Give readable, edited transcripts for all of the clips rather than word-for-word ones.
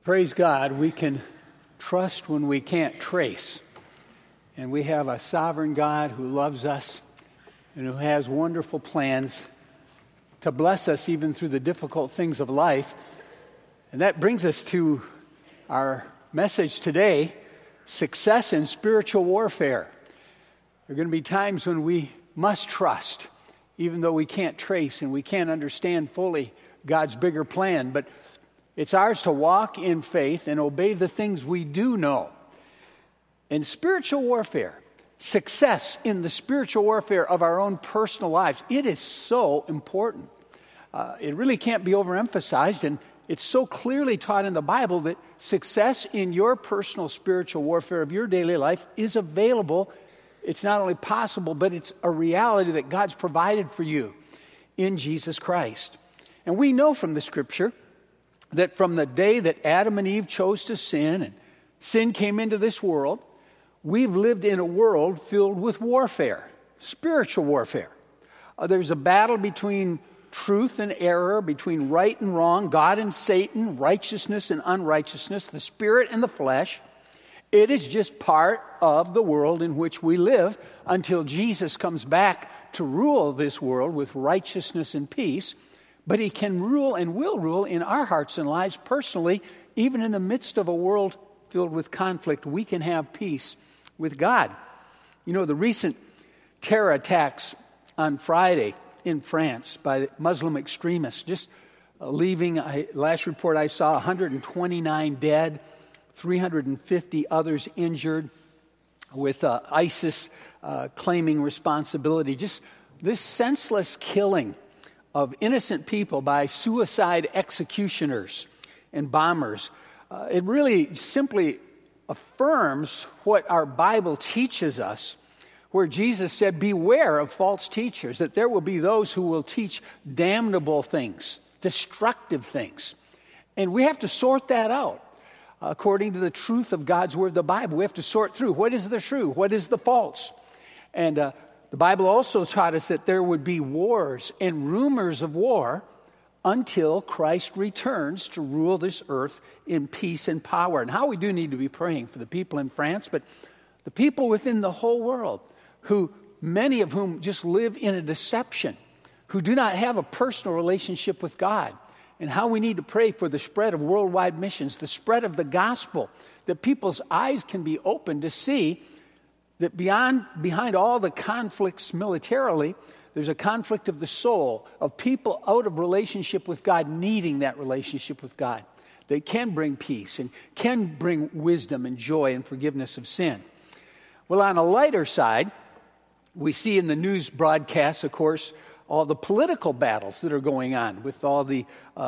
Praise God, we can trust when we can't trace. And we have a sovereign God who loves us and who has wonderful plans to bless us even through the difficult things of life. And that brings us to our message today, success in spiritual warfare. There are going to be times when we must trust, even though we can't trace and we can't understand fully God's bigger plan. But it's ours to walk in faith and obey the things we do know. In spiritual warfare, success in the spiritual warfare of our own personal lives, it is so important. It really can't be overemphasized, and it's so clearly taught in the Bible that success in your personal spiritual warfare of your daily life is available. It's not only possible, but it's a reality that God's provided for you in Jesus Christ. And we know from the Scripture that from the day that Adam and Eve chose to sin and sin came into this world, we've lived in a world filled with warfare, spiritual warfare. There's a battle between truth and error, between right and wrong, God and Satan, righteousness and unrighteousness, the spirit and the flesh. It is just part of the world in which we live until Jesus comes back to rule this world with righteousness and peace. But he can rule and will rule in our hearts and lives personally. Even in the midst of a world filled with conflict, we can have peace with God. You know, the recent terror attacks on Friday in France by Muslim extremists, just leaving, last report I saw, 129 dead, 350 others injured, with ISIS claiming responsibility. Just this senseless killing of innocent people by suicide executioners and bombers. It really simply affirms what our Bible teaches us, where Jesus said, beware of false teachers, that there will be those who will teach damnable things, destructive things. And we have to sort that out according to the truth of God's Word, the Bible. We have to sort through what is the true, what is the false. And the Bible also taught us that there would be wars and rumors of war until Christ returns to rule this earth in peace and power. And how we do need to be praying for the people in France, but the people within the whole world, who many of whom just live in a deception, who do not have a personal relationship with God, and how we need to pray for the spread of worldwide missions, the spread of the gospel, that people's eyes can be opened to see that behind all the conflicts militarily, there's a conflict of the soul, of people out of relationship with God, needing that relationship with God. They can bring peace and can bring wisdom and joy and forgiveness of sin. Well, on a lighter side, we see in the news broadcasts, of course, all the political battles that are going on with all the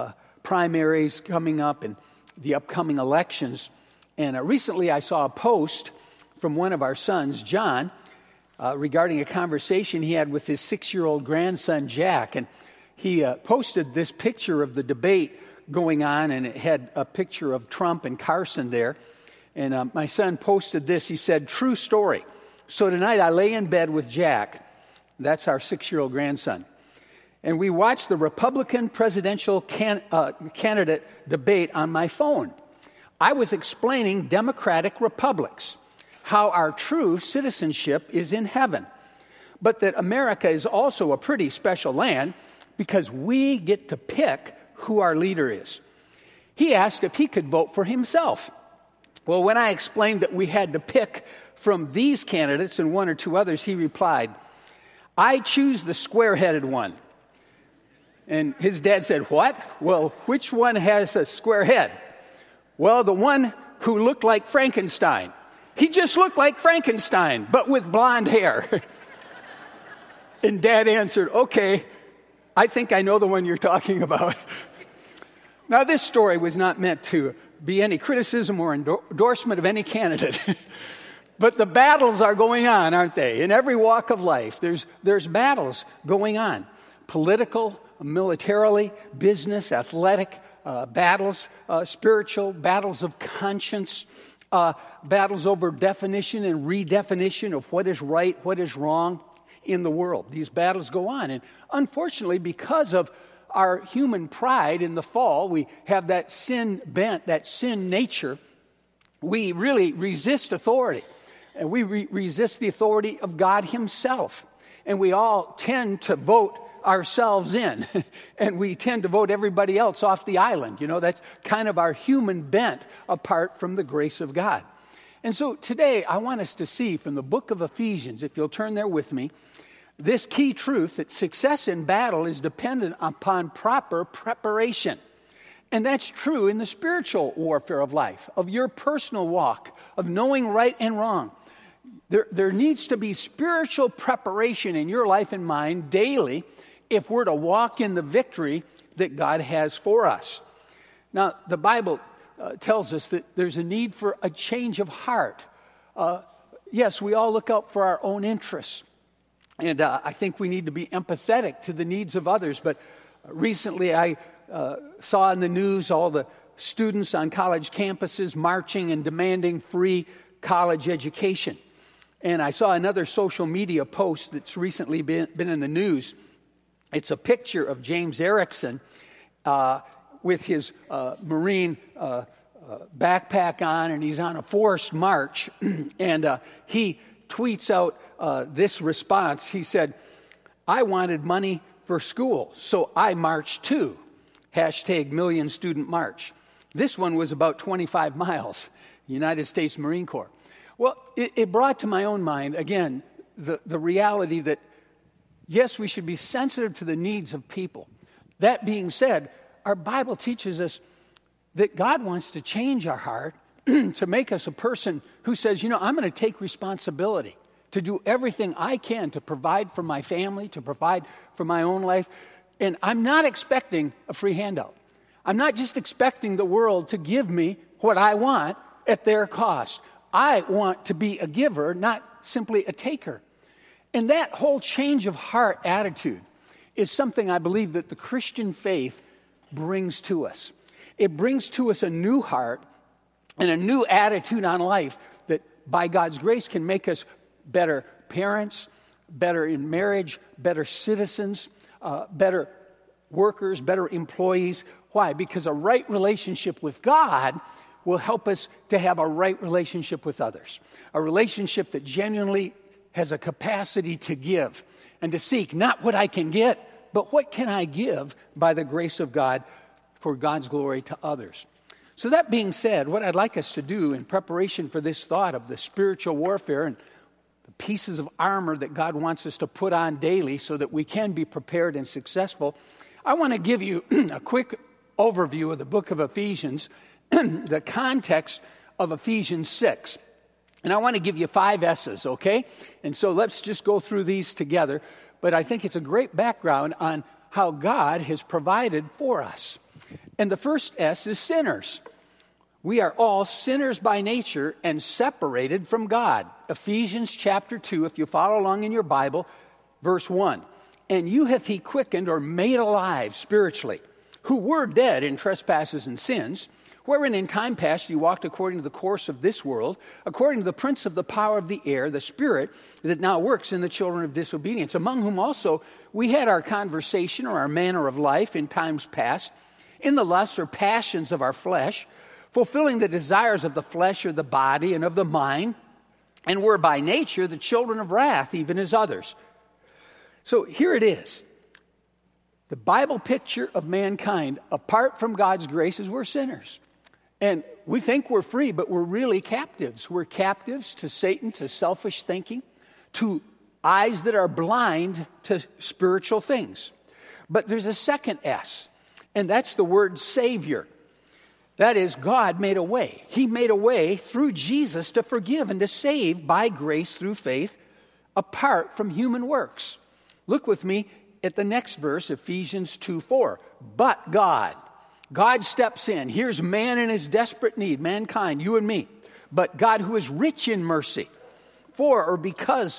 primaries coming up and the upcoming elections. And recently I saw a post from one of our sons, John, regarding a conversation he had with his 6-year-old grandson, Jack. And he posted this picture of the debate going on, and it had a picture of Trump and Carson there. And my son posted this. He said, "True story. So tonight I lay in bed with Jack." That's our 6-year-old grandson. "And we watched the Republican presidential candidate debate on my phone. I was explaining democratic republics, how our true citizenship is in heaven, but that America is also a pretty special land because we get to pick who our leader is." He asked if he could vote for himself. Well, when I explained that we had to pick from these candidates and one or two others, he replied, "I choose the square-headed one." And his dad said, "What? Well, which one has a square head?" "Well, the one who looked like Frankenstein. He just looked like Frankenstein, but with blonde hair." And Dad answered, "Okay, I think I know the one you're talking about." Now, this story was not meant to be any criticism or endorsement of any candidate. But the battles are going on, aren't they? In every walk of life, there's battles going on. Political, militarily, business, athletic, battles, spiritual, battles of conscience, battles over definition and redefinition of what is right, what is wrong in the world. These battles go on. And unfortunately, because of our human pride in the fall, we have that sin bent, that sin nature, we really resist authority. And we resist the authority of God himself. And we all tend to vote ourselves in. And we tend to vote everybody else off the island. You know, that's kind of our human bent apart from the grace of God. And so today I want us to see from the book of Ephesians, if you'll turn there with me, this key truth that success in battle is dependent upon proper preparation. And that's true in the spiritual warfare of life, of your personal walk, of knowing right and wrong. There needs to be spiritual preparation in your life and mine daily if we're to walk in the victory that God has for us. Now, the Bible tells us that there's a need for a change of heart. Yes, we all look out for our own interests. And I think we need to be empathetic to the needs of others. But recently I saw in the news all the students on college campuses marching and demanding free college education. And I saw another social media post that's recently been in the news. It's a picture of James Erickson with his Marine backpack on, and he's on a forced march. And he tweets out this response. He said, "I wanted money for school, so I marched too." #Million Student March. This one was about 25 miles, United States Marine Corps. Well, it brought to my own mind, again, the reality that, yes, we should be sensitive to the needs of people. That being said, our Bible teaches us that God wants to change our heart to make us a person who says, you know, I'm going to take responsibility to do everything I can to provide for my family, to provide for my own life. And I'm not expecting a free handout. I'm not just expecting the world to give me what I want at their cost. I want to be a giver, not simply a taker. And that whole change of heart attitude is something I believe that the Christian faith brings to us. It brings to us a new heart and a new attitude on life that by God's grace can make us better parents, better in marriage, better citizens, better workers, better employees. Why? Because a right relationship with God will help us to have a right relationship with others. A relationship that genuinely has a capacity to give and to seek not what I can get, but what can I give by the grace of God for God's glory to others. So that being said, what I'd like us to do in preparation for this thought of the spiritual warfare and the pieces of armor that God wants us to put on daily so that we can be prepared and successful, I want to give you a quick overview of the book of Ephesians, the context of Ephesians 6. And I want to give you 5 S's, okay? And so let's just go through these together. But I think it's a great background on how God has provided for us. And the first S is sinners. We are all sinners by nature and separated from God. Ephesians chapter 2, if you follow along in your Bible, verse 1. And you hath he quickened or made alive spiritually, who were dead in trespasses and sins, wherein in time past you walked according to the course of this world, according to the prince of the power of the air, the spirit that now works in the children of disobedience, among whom also we had our conversation or our manner of life in times past, in the lusts or passions of our flesh, fulfilling the desires of the flesh or the body and of the mind, and were by nature the children of wrath, even as others. So here it is. The Bible picture of mankind, apart from God's grace, is we're sinners. And we think we're free, but we're really captives. We're captives to Satan, to selfish thinking, to eyes that are blind to spiritual things. But there's a second S, and that's the word Savior. That is, God made a way. He made a way through Jesus to forgive and to save by grace through faith, apart from human works. Look with me at the next verse, Ephesians 2:4. But God steps in. Here's man in his desperate need, mankind, you and me. But God, who is rich in mercy, for or because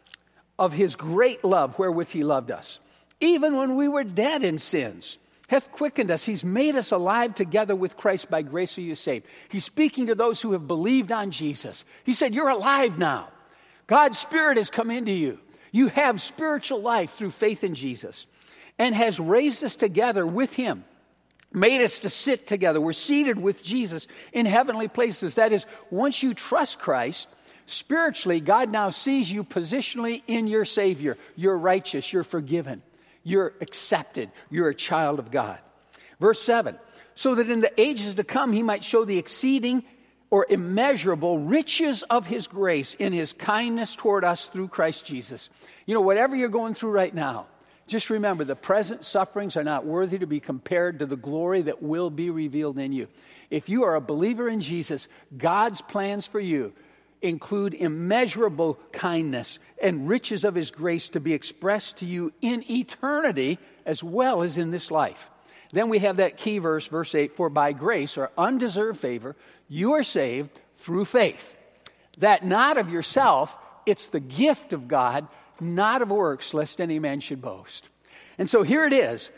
of his great love wherewith he loved us, even when we were dead in sins, hath quickened us. He's made us alive together with Christ. By grace are you saved. He's speaking to those who have believed on Jesus. He said, you're alive now. God's Spirit has come into you. You have spiritual life through faith in Jesus. and has raised us together with him, made us to sit together. We're seated with Jesus in heavenly places. That is, once you trust Christ, spiritually, God now sees you positionally in your Savior. You're righteous, you're forgiven, you're accepted, you're a child of God. Verse 7, so that in the ages to come he might show the exceeding or immeasurable riches of his grace in his kindness toward us through Christ Jesus. You know, whatever you're going through right now, just remember the present sufferings are not worthy to be compared to the glory that will be revealed in you. If you are a believer in Jesus, God's plans for you include immeasurable kindness and riches of his grace to be expressed to you in eternity as well as in this life. Then we have that key verse, verse 8, for by grace or undeserved favor, you are saved through faith. That not of yourself, it's the gift of God, not of works, lest any man should boast. And so here it is.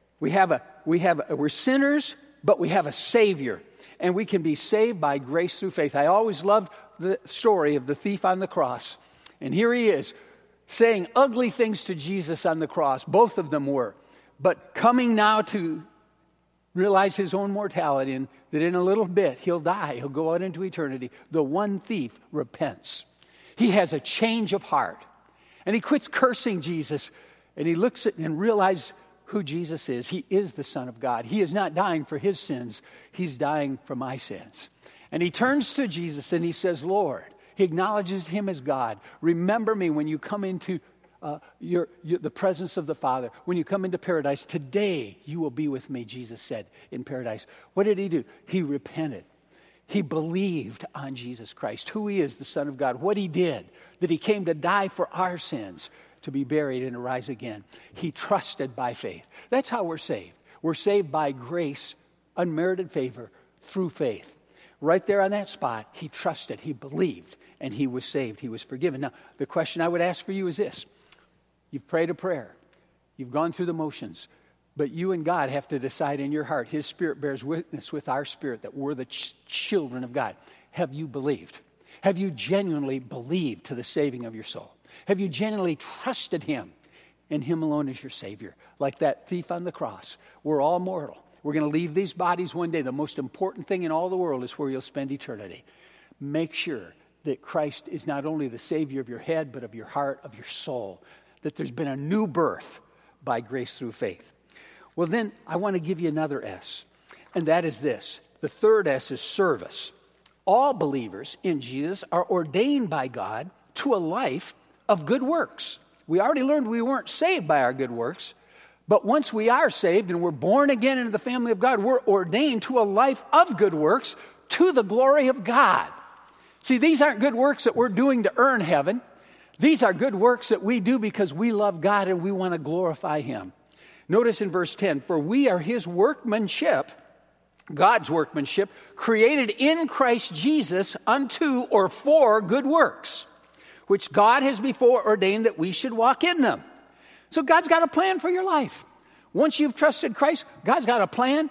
We're sinners, but we have a Savior. And we can be saved by grace through faith. I always loved the story of the thief on the cross. And here he is, saying ugly things to Jesus on the cross. Both of them were. But coming now to realize his own mortality and that in a little bit he'll die. He'll go out into eternity. The one thief repents. He has a change of heart. And he quits cursing Jesus. And he looks at and realizes who Jesus is. He is the Son of God. He is not dying for his sins. He's dying for my sins. And he turns to Jesus and he says, Lord. He acknowledges him as God. Remember me when you come into the presence of the Father. When you come into paradise, today you will be with me, Jesus said, in paradise. What did he do? He repented. He believed on Jesus Christ, who he is, the Son of God, what he did, that he came to die for our sins, to be buried and to rise again. He trusted by faith. That's how we're saved. We're saved by grace, unmerited favor, through faith. Right there on that spot, he trusted, he believed, and he was saved. He was forgiven. Now, the question I would ask for you is this. You've prayed a prayer. You've gone through the motions. But you and God have to decide in your heart. His Spirit bears witness with our spirit that we're the children of God. Have you believed? Have you genuinely believed to the saving of your soul? Have you genuinely trusted him and him alone as your Savior? Like that thief on the cross. We're all mortal. We're going to leave these bodies one day. The most important thing in all the world is where you'll spend eternity. Make sure that Christ is not only the Savior of your head, but of your heart, of your soul. That there's been a new birth by grace through faith. Well, then I want to give you another S, and that is this. The third S is service. All believers in Jesus are ordained by God to a life of good works. We already learned we weren't saved by our good works, but once we are saved and we're born again into the family of God, we're ordained to a life of good works to the glory of God. See, these aren't good works that we're doing to earn heaven. These are good works that we do because we love God and we want to glorify him. Notice in verse 10, for we are his workmanship, God's workmanship, created in Christ Jesus unto or for good works, which God has before ordained that we should walk in them. So God's got a plan for your life. Once you've trusted Christ, God's got a plan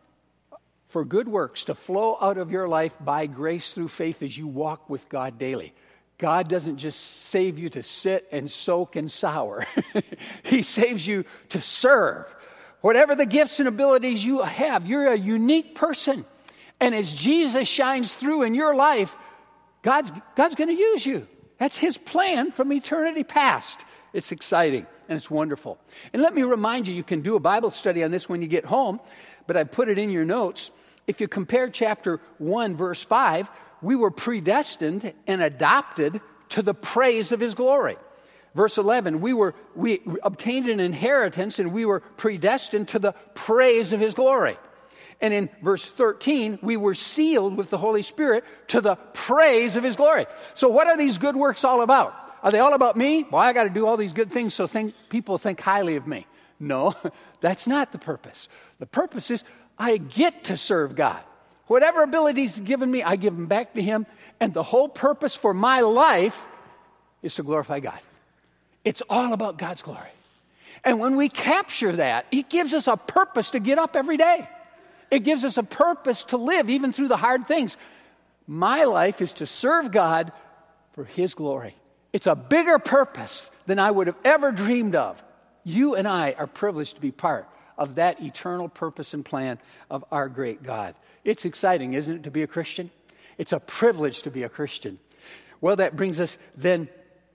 for good works to flow out of your life by grace through faith as you walk with God daily. God doesn't just save you to sit and soak and sour. He saves you to serve. Whatever the gifts and abilities you have, you're a unique person. And as Jesus shines through in your life, God's going to use you. That's his plan from eternity past. It's exciting and it's wonderful. And let me remind you, you can do a Bible study on this when you get home, but I put it in your notes. If you compare chapter 1, verse 5, we were predestined and adopted to the praise of his glory. Verse 11, we obtained an inheritance and we were predestined to the praise of his glory. And in verse 13, we were sealed with the Holy Spirit to the praise of his glory. So what are these good works all about? Are they all about me? Well, I got to do all these good things so people think highly of me. No, that's not the purpose. The purpose is I get to serve God. Whatever abilities he's given me, I give them back to him. And the whole purpose for my life is to glorify God. It's all about God's glory. And when we capture that, it gives us a purpose to get up every day. It gives us a purpose to live even through the hard things. My life is to serve God for his glory. It's a bigger purpose than I would have ever dreamed of. You and I are privileged to be part of that eternal purpose and plan of our great God. It's exciting, isn't it, to be a Christian? It's a privilege to be a Christian. Well, that brings us then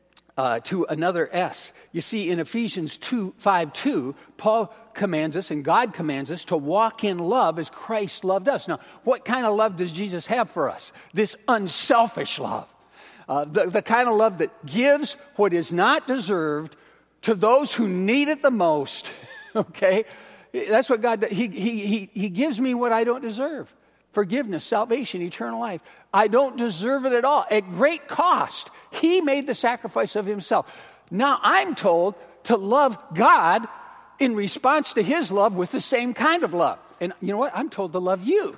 to another S. You see, in Ephesians 5:2, Paul commands us and God commands us to walk in love as Christ loved us. Now, what kind of love does Jesus have for us? This unselfish love. The kind of love that gives what is not deserved to those who need it the most. Okay? That's what God does. He gives me what I don't deserve. Forgiveness, salvation, eternal life. I don't deserve it at all. At great cost, He made the sacrifice of Himself. Now I'm told to love God in response to His love with the same kind of love. And you know what? I'm told to love you.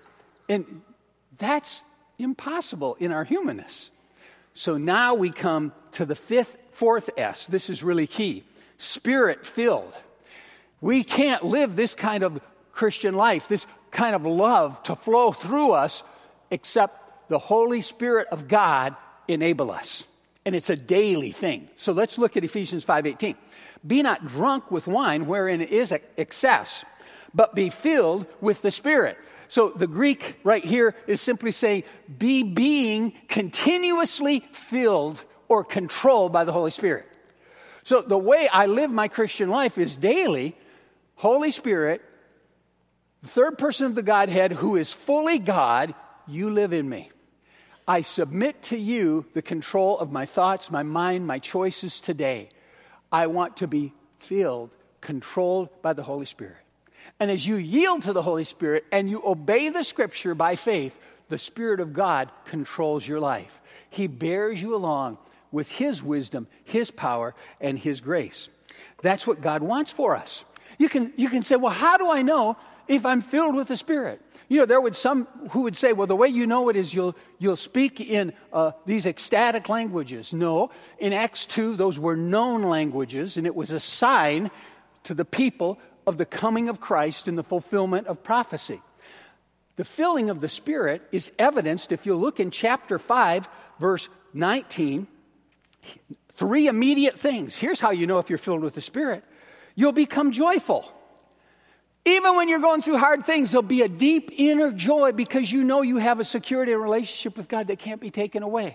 And that's impossible in our humanness. So now we come to the fourth S. This is really key. Spirit-filled. We can't live this kind of Christian life, this kind of love to flow through us, except the Holy Spirit of God enable us. And it's a daily thing. So let's look at Ephesians 5:18. Be not drunk with wine wherein is excess, but be filled with the Spirit. So the Greek right here is simply saying, be being continuously filled or controlled by the Holy Spirit. So the way I live my Christian life is daily, Holy Spirit, the third person of the Godhead who is fully God, you live in me. I submit to you the control of my thoughts, my mind, my choices today. I want to be filled, controlled by the Holy Spirit. And as you yield to the Holy Spirit and you obey the Scripture by faith, the Spirit of God controls your life. He bears you along with His wisdom, His power, and His grace. That's what God wants for us. You can say, well, how do I know if I'm filled with the Spirit? You know, there would some who would say, well, the way you know it is you'll speak in these ecstatic languages. No, in Acts 2, those were known languages, and it was a sign to the people of the coming of Christ and the fulfillment of prophecy. The filling of the Spirit is evidenced, if you look in chapter 5, verse 19, 3 immediate things. Here's how you know if you're filled with the Spirit. You'll become joyful. Even when you're going through hard things, there'll be a deep inner joy because you know you have a security and relationship with God that can't be taken away.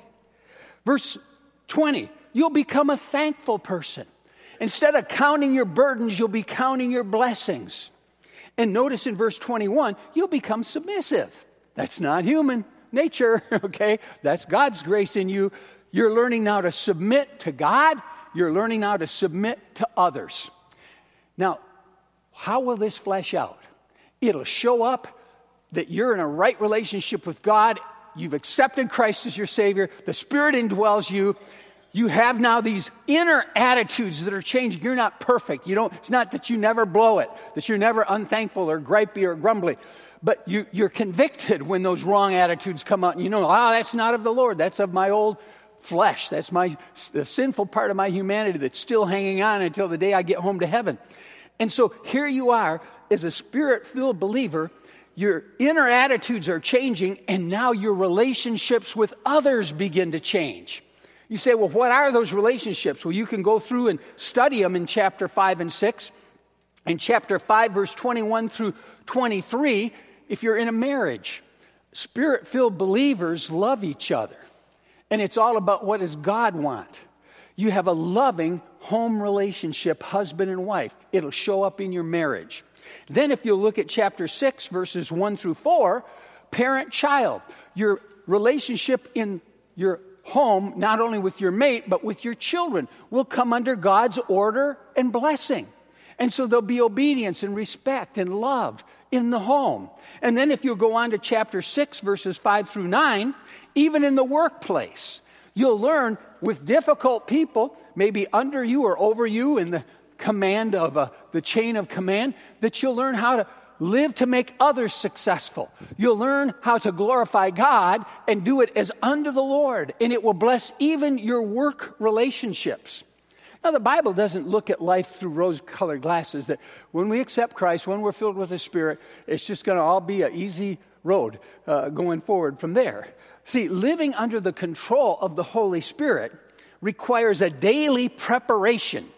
Verse 20, you'll become a thankful person. Instead of counting your burdens, you'll be counting your blessings. And notice in verse 21, you'll become submissive. That's not human nature, okay? That's God's grace in you. You're learning now to submit to God. You're learning now to submit to others. Now, how will this flesh out? It'll show up that you're in a right relationship with God. You've accepted Christ as your Savior. The Spirit indwells you. You have now these inner attitudes that are changing. You're not perfect. It's not that you never blow it, that you're never unthankful or gripey or grumbly. But you're convicted when those wrong attitudes come out. And you know, that's not of the Lord. That's of my old flesh. That's the sinful part of my humanity that's still hanging on until the day I get home to heaven. And so here you are as a Spirit-filled believer. Your inner attitudes are changing, and now your relationships with others begin to change. You say, well, what are those relationships? Well, you can go through and study them in chapter 5 and 6. In chapter 5, verse 21 through 23, if you're in a marriage, Spirit-filled believers love each other. And it's all about what does God want. You have a loving home relationship, husband and wife. It'll show up in your marriage. Then if you look at chapter 6, verses 1 through 4, parent-child. Your relationship in your home, not only with your mate, but with your children, will come under God's order and blessing. And so there'll be obedience and respect and love in the home. And then if you'll go on to chapter 6, verses 5 through 9, even in the workplace, you'll learn with difficult people, maybe under you or over you in the command of the chain of command, that you'll learn how to live to make others successful. You'll learn how to glorify God and do it as unto the Lord, and it will bless even your work relationships. Now, the Bible doesn't look at life through rose-colored glasses, that when we accept Christ, when we're filled with the Spirit, it's just going to all be an easy road going forward from there. See, living under the control of the Holy Spirit requires a daily preparation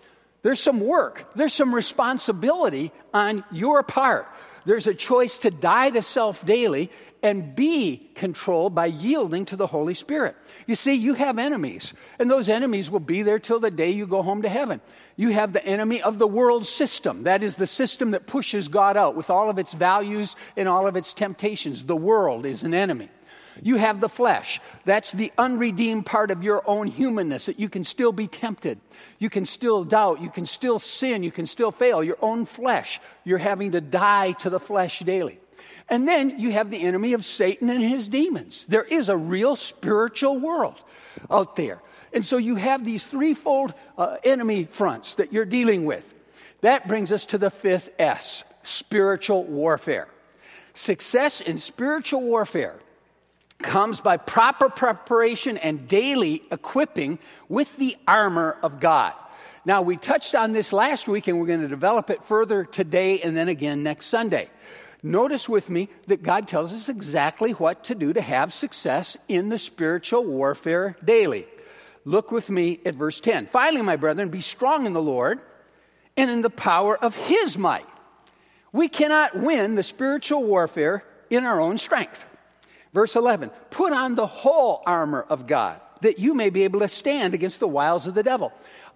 There's some work. There's some responsibility on your part. There's a choice to die to self daily and be controlled by yielding to the Holy Spirit. You see, you have enemies, and those enemies will be there till the day you go home to heaven. You have the enemy of the world system. That is the system that pushes God out with all of its values and all of its temptations. The world is an enemy. You have the flesh. That's the unredeemed part of your own humanness, that you can still be tempted. You can still doubt. You can still sin. You can still fail. Your own flesh. You're having to die to the flesh daily. And then you have the enemy of Satan and his demons. There is a real spiritual world out there. And so you have these threefold enemy fronts that you're dealing with. That brings us to the fifth S, spiritual warfare. Success in spiritual warfare comes by proper preparation and daily equipping with the armor of God. Now, we touched on this last week, and we're going to develop it further today and then again next Sunday. Notice with me that God tells us exactly what to do to have success in the spiritual warfare daily. Look with me at verse 10. Finally, my brethren, be strong in the Lord and in the power of His might. We cannot win the spiritual warfare in our own strength. Verse 11, put on the whole armor of God, that you may be able to stand against the wiles of the devil.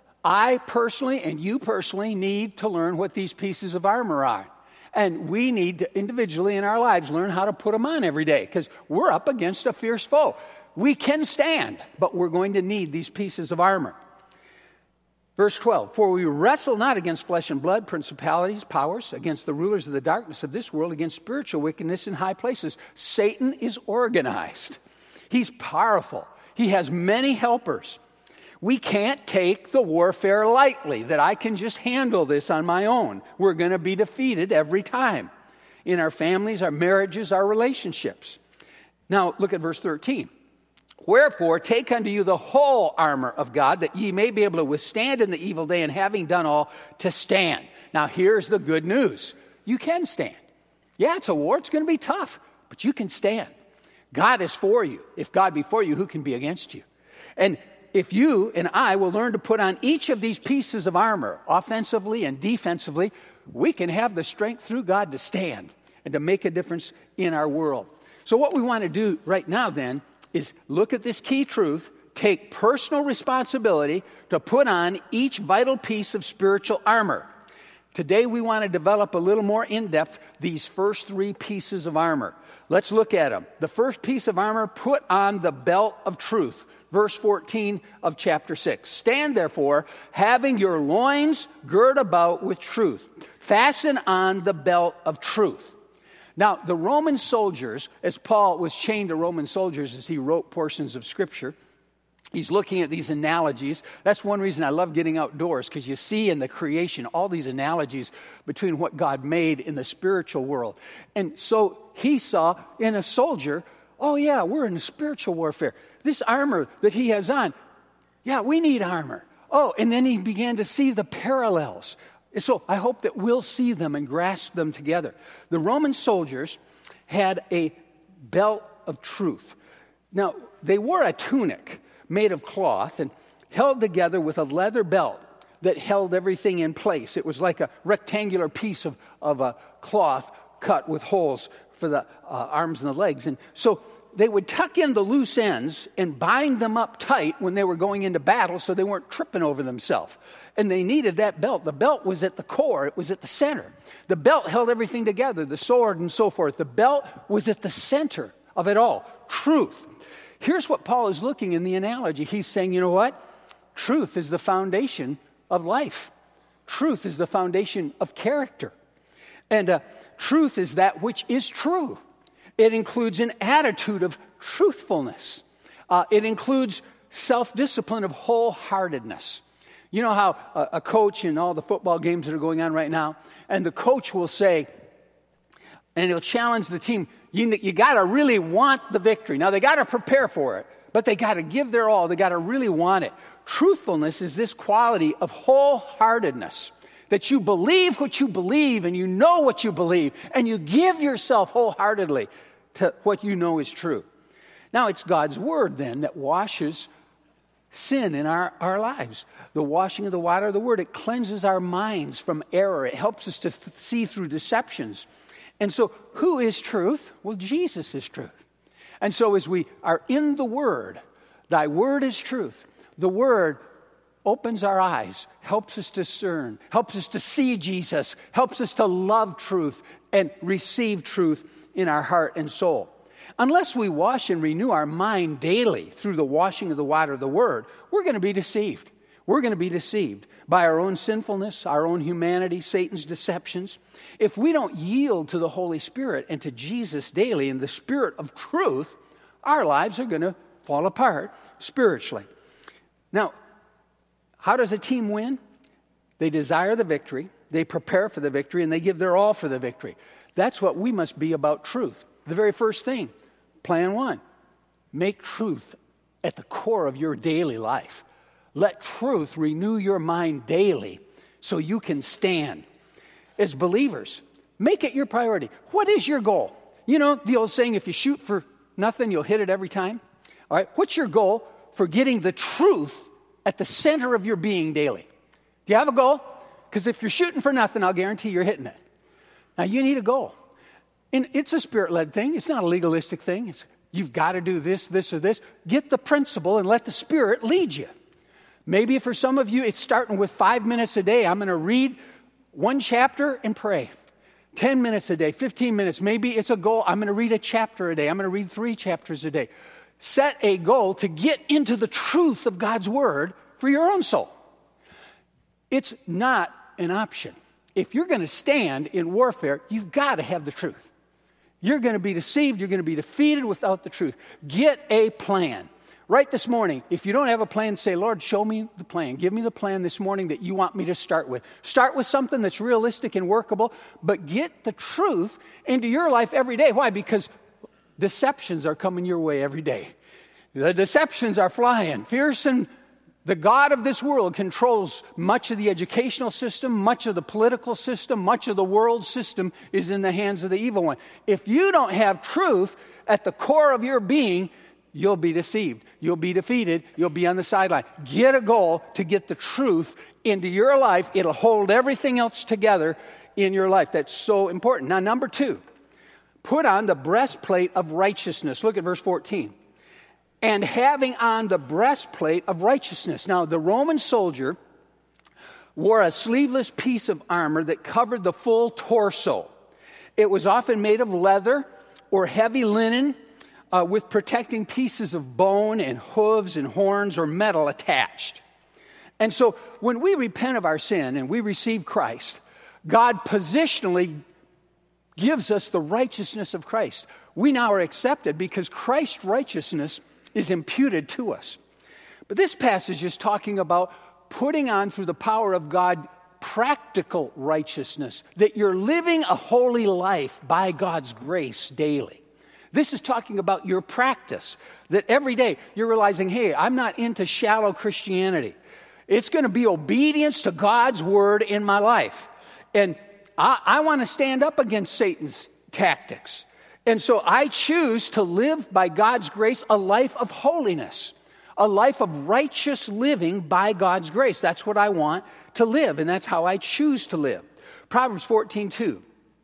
I personally and you personally need to learn what these pieces of armor are. And we need to individually in our lives learn how to put them on every day, because we're up against a fierce foe. We can stand, but we're going to need these pieces of armor. Verse 12, for we wrestle not against flesh and blood, principalities, powers, against the rulers of the darkness of this world, against spiritual wickedness in high places. Satan is organized. He's powerful. He has many helpers. We can't take the warfare lightly, that I can just handle this on my own. We're going to be defeated every time in our families, our marriages, our relationships. Now, look at verse 13. Wherefore, take unto you the whole armor of God, that ye may be able to withstand in the evil day, and having done all, to stand. Now, here's the good news. You can stand. Yeah, it's a war. It's going to be tough, but you can stand. God is for you. If God be for you, who can be against you? And if you and I will learn to put on each of these pieces of armor, offensively and defensively, we can have the strength through God to stand and to make a difference in our world. So what we want to do right now then is look at this key truth, take personal responsibility to put on each vital piece of spiritual armor. Today we want to develop a little more in-depth these first three pieces of armor. Let's look at them. The first piece of armor, put on the belt of truth. Verse 14 of chapter 6. Stand therefore, having your loins girt about with truth. Fasten on the belt of truth. Now, the Roman soldiers, as Paul was chained to Roman soldiers as he wrote portions of Scripture, he's looking at these analogies. That's one reason I love getting outdoors, because you see in the creation all these analogies between what God made in the spiritual world. And so he saw in a soldier, oh yeah, we're in a spiritual warfare. This armor that he has on, yeah, we need armor. Oh, and then he began to see the parallels. So I hope that we'll see them and grasp them together. The Roman soldiers had a belt of truth. Now, they wore a tunic made of cloth and held together with a leather belt that held everything in place. It was like a rectangular piece of a cloth cut with holes for the arms and the legs. And so they would tuck in the loose ends and bind them up tight when they were going into battle so they weren't tripping over themselves. And they needed that belt. The belt was at the core. It was at the center. The belt held everything together, the sword and so forth. The belt was at the center of it all. Truth. Here's what Paul is looking in the analogy. He's saying, you know what? Truth is the foundation of life. Truth is the foundation of character. And truth is that which is true. It includes an attitude of truthfulness. It includes self-discipline of wholeheartedness. You know how a coach in all the football games that are going on right now, and the coach will say, and he'll challenge the team, you got to really want the victory. Now, they got to prepare for it, but they got to give their all. They got to really want it. Truthfulness is this quality of wholeheartedness, that you believe what you believe and you know what you believe, and you give yourself wholeheartedly to what you know is true. Now, it's God's word then that washes sin in our lives. The washing of the water of the Word, it cleanses our minds from error. It helps us to see through deceptions. And so who is truth? Well, Jesus is truth. And so as we are in the Word, thy Word is truth. The Word opens our eyes, helps us discern, helps us to see Jesus, helps us to love truth and receive truth in our heart and soul. Unless we wash and renew our mind daily through the washing of the water of the Word, we're going to be deceived. We're going to be deceived by our own sinfulness, our own humanity, Satan's deceptions. If we don't yield to the Holy Spirit and to Jesus daily in the Spirit of truth, our lives are going to fall apart spiritually. Now, how does a team win? They desire the victory, they prepare for the victory, and they give their all for the victory. That's what we must be about truth. The very first thing, plan one, make truth at the core of your daily life. Let truth renew your mind daily so you can stand. As believers, make it your priority. What is your goal? You know, the old saying, if you shoot for nothing, you'll hit it every time. All right, what's your goal for getting the truth at the center of your being daily? Do you have a goal? Because if you're shooting for nothing, I'll guarantee you're hitting it. Now, you need a goal. And it's a Spirit-led thing. It's not a legalistic thing. It's, you've got to do this, this, or this. Get the principle and let the Spirit lead you. Maybe for some of you, it's starting with 5 minutes a day. I'm going to read one chapter and pray. 10 minutes a day, 15 minutes. Maybe it's a goal. I'm going to read a chapter a day. I'm going to read 3 chapters a day. Set a goal to get into the truth of God's Word for your own soul. It's not an option. If you're going to stand in warfare, you've got to have the truth. You're going to be deceived. You're going to be defeated without the truth. Get a plan. Right this morning, if you don't have a plan, say, Lord, show me the plan. Give me the plan this morning that you want me to start with. Start with something that's realistic and workable, but get the truth into your life every day. Why? Because deceptions are coming your way every day. The deceptions are flying fierce, and the God of this world controls much of the educational system, much of the political system, much of the world system is in the hands of the evil one. If you don't have truth at the core of your being, you'll be deceived. You'll be defeated. You'll be on the sideline. Get a goal to get the truth into your life. It'll hold everything else together in your life. That's so important. Now, number 2, put on the breastplate of righteousness. Look at verse 14. And having on the breastplate of righteousness. Now, the Roman soldier wore a sleeveless piece of armor that covered the full torso. It was often made of leather or heavy linen with protecting pieces of bone and hooves and horns or metal attached. And so when we repent of our sin and we receive Christ, God positionally gives us the righteousness of Christ. We now are accepted because Christ's righteousness is imputed to us. But this passage is talking about putting on through the power of God practical righteousness, that you're living a holy life by God's grace daily. This is talking about your practice, that every day you're realizing, hey, I'm not into shallow Christianity. It's going to be obedience to God's word in my life. And I want to stand up against Satan's tactics. And so I choose to live by God's grace a life of holiness, a life of righteous living by God's grace. That's what I want to live, and that's how I choose to live. Proverbs 14:2.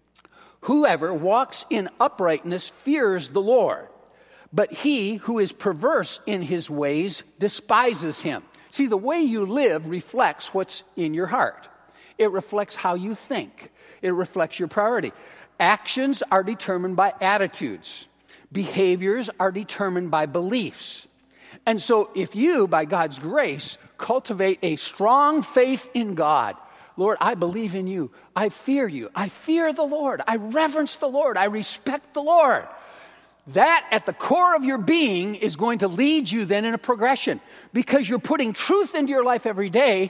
Whoever walks in uprightness fears the Lord, but he who is perverse in his ways despises him. See, the way you live reflects what's in your heart. It reflects how you think. It reflects your priority. Actions are determined by attitudes. Behaviors are determined by beliefs. And so if you, by God's grace, cultivate a strong faith in God, Lord, I believe in you. I fear you. I fear the Lord. I reverence the Lord. I respect the Lord. That at the core of your being is going to lead you then in a progression. Because you're putting truth into your life every day,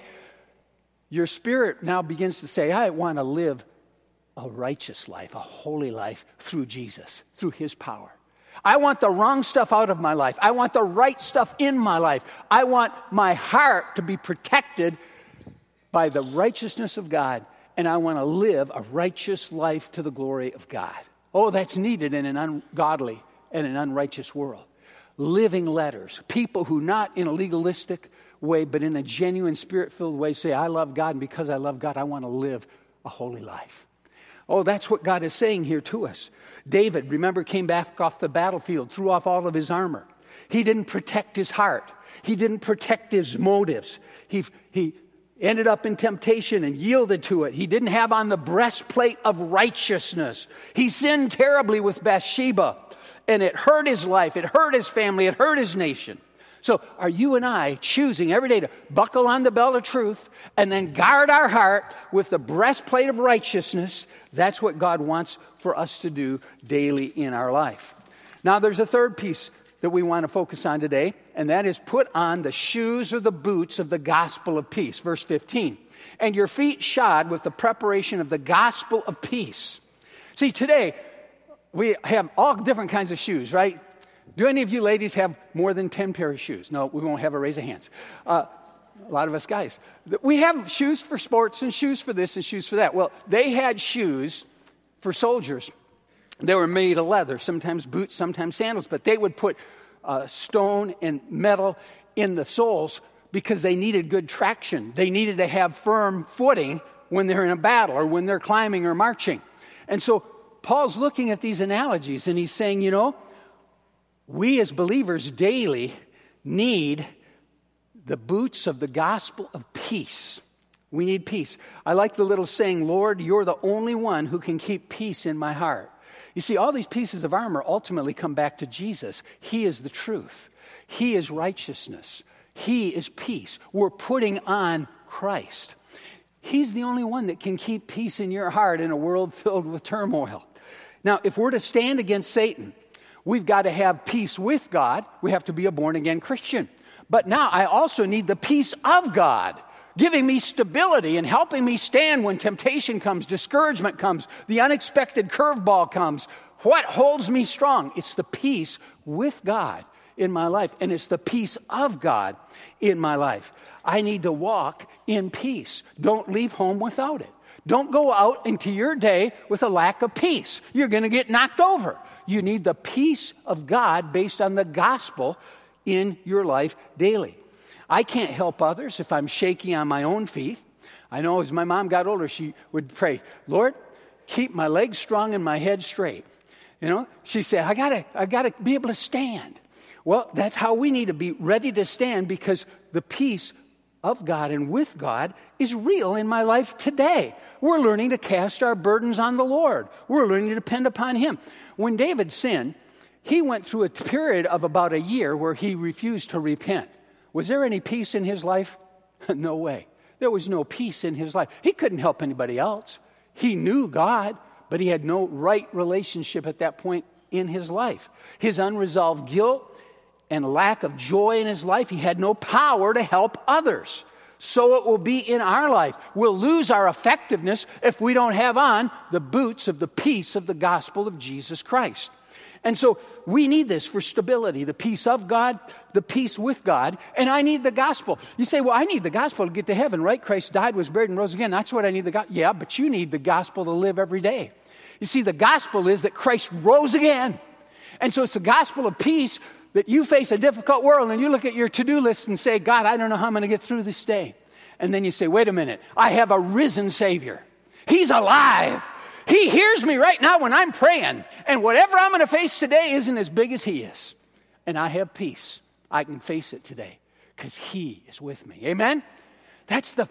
your spirit now begins to say, I want to live a righteous life, a holy life through Jesus, through his power. I want the wrong stuff out of my life. I want the right stuff in my life. I want my heart to be protected by the righteousness of God, and I want to live a righteous life to the glory of God. Oh, that's needed in an ungodly and an unrighteous world. living letters. People who, not in a legalistic way, but in a genuine spirit-filled way, say, I love God, and because I love God, I want to live a holy life. Oh, that's what God is saying here to us. David, remember, came back off the battlefield, threw off all of his armor. He didn't protect his heart. He didn't protect his motives. He ended up in temptation and yielded to it. He didn't have on the breastplate of righteousness. He sinned terribly with Bathsheba, and it hurt his life. It hurt his family. It hurt his nation. So are you and I choosing every day to buckle on the belt of truth and then guard our heart with the breastplate of righteousness? That's what God wants for us to do daily in our life. Now, there's a third piece that we want to focus on today, and that is put on the shoes or the boots of the gospel of peace. Verse 15. And your feet shod with the preparation of the gospel of peace. See, today, we have all different kinds of shoes, right? Do any of you ladies have more than 10 pairs of shoes? No, we won't have a raise of hands. A lot of us guys. We have shoes for sports and shoes for this and shoes for that. Well, they had shoes for soldiers. They were made of leather, sometimes boots, sometimes sandals, but they would put stone and metal in the soles because they needed good traction. They needed to have firm footing when they're in a battle or when they're climbing or marching. And so Paul's looking at these analogies and he's saying, you know, we as believers daily need the boots of the gospel of peace. We need peace. I like the little saying, Lord, you're the only one who can keep peace in my heart. You see, all these pieces of armor ultimately come back to Jesus. He is the truth. He is righteousness. He is peace. We're putting on Christ. He's the only one that can keep peace in your heart in a world filled with turmoil. Now, if we're to stand against Satan, we've got to have peace with God. We have to be a born-again Christian. But now I also need the peace of God, giving me stability and helping me stand when temptation comes, discouragement comes, the unexpected curveball comes. What holds me strong? It's the peace with God in my life, and it's the peace of God in my life. I need to walk in peace. Don't leave home without it. Don't go out into your day with a lack of peace. You're going to get knocked over. You need the peace of God based on the gospel in your life daily. I can't help others if I'm shaky on my own feet. I know as my mom got older, she would pray, Lord, keep my legs strong and my head straight. You know, she said, I gotta be able to stand. Well, that's how we need to be ready to stand, because the peace of God and with God is real in my life today. We're learning to cast our burdens on the Lord. We're learning to depend upon Him. When David sinned, he went through a period of about a year where he refused to repent. Was there any peace in his life? No way. There was no peace in his life. He couldn't help anybody else. He knew God, but he had no right relationship at that point in his life. His unresolved guilt and lack of joy in his life, he had no power to help others. So it will be in our life. We'll lose our effectiveness if we don't have on the boots of the peace of the gospel of Jesus Christ. And so we need this for stability, the peace of God, the peace with God, and I need the gospel. You say, well, I need the gospel to get to heaven, right? Christ died, was buried, and rose again. That's what I need the gospel. Yeah, but you need the gospel to live every day. You see, the gospel is that Christ rose again. And so it's the gospel of peace that you face a difficult world and you look at your to-do list and say, God, I don't know how I'm going to get through this day. And then you say, wait a minute, I have a risen Savior. He's alive. He hears me right now when I'm praying. And whatever I'm going to face today isn't as big as He is. And I have peace. I can face it today because He is with me. Amen? That's the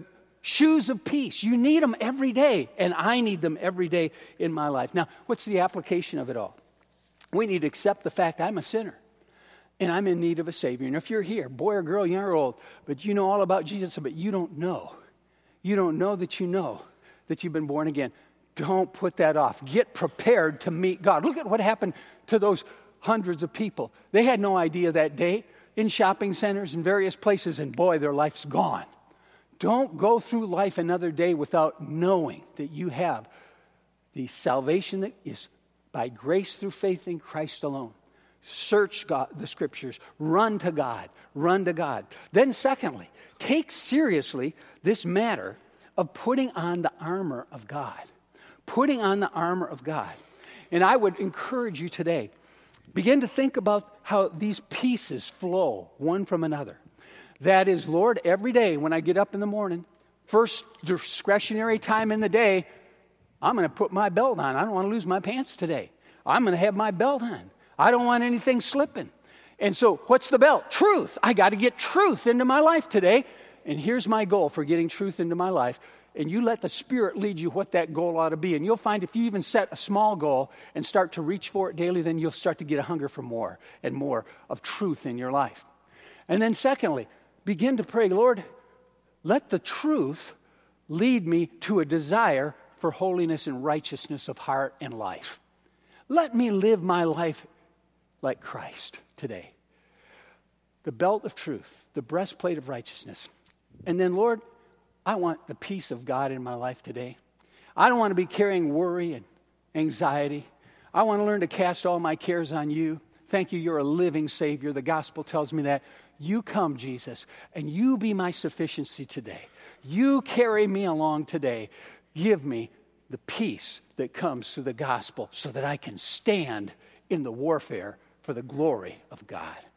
shoes of peace. You need them every day. And I need them every day in my life. Now, what's the application of it all? We need to accept the fact I'm a sinner. And I'm in need of a Savior. And if you're here, boy or girl, young or old, but you know all about Jesus, but you don't know. You don't know that you've been born again. Don't put that off. Get prepared to meet God. Look at what happened to those hundreds of people. They had no idea that day in shopping centers and various places, and boy, their life's gone. Don't go through life another day without knowing that you have the salvation that is by grace through faith in Christ alone. Search God, the Scriptures. Run to God. Run to God. Then secondly, take seriously this matter of putting on the armor of God. Putting on the armor of God. And I would encourage you today, Begin to think about how these pieces flow one from another. That is, Lord, every day when I get up in the morning, first discretionary time in the day, I'm going to put my belt on. I don't want to lose my pants today. I'm going to have my belt on. I don't want anything slipping. And so what's the belt? Truth. I got to get truth into my life today. And here's my goal for getting truth into my life. And you let the Spirit lead you what that goal ought to be. And you'll find if you even set a small goal and start to reach for it daily, then you'll start to get a hunger for more and more of truth in your life. And then secondly, begin to pray, Lord, let the truth lead me to a desire for holiness and righteousness of heart and life. Let me live my life like Christ today. The belt of truth, the breastplate of righteousness. And then, Lord, I want the peace of God in my life today. I don't want to be carrying worry and anxiety. I want to learn to cast all my cares on you. Thank you, you're a living Savior. The gospel tells me that. You come, Jesus, and you be my sufficiency today. You carry me along today. Give me the peace that comes through the gospel so that I can stand in the warfare for the glory of God.